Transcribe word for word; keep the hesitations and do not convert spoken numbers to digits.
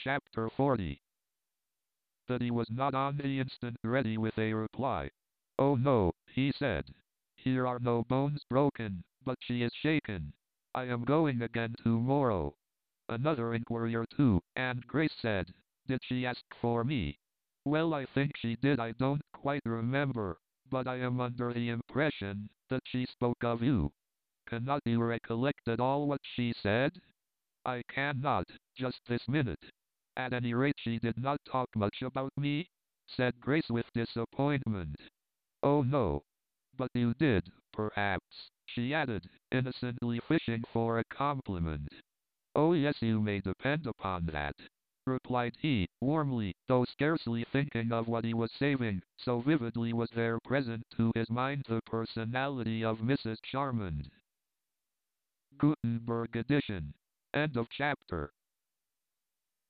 Chapter forty. But he was not on the instant ready with a reply. "Oh no," he said. "Here are no bones broken, but she is shaken. I am going again tomorrow." Another inquiry or two, and Grace said, "Did she ask for me?" "Well, I think she did. I don't quite remember, but I am under the impression that she spoke of you. Cannot you recollect at all what she said?" "I cannot, just this minute. At any rate, she did not talk much about me," said Grace with disappointment. "Oh no. But you did, perhaps," she added, innocently fishing for a compliment. "Oh yes, you may depend upon that," replied he, warmly, though scarcely thinking of what he was saving, so vividly was there present to his mind the personality of Missus Charmond. Gutenberg edition. End of chapter.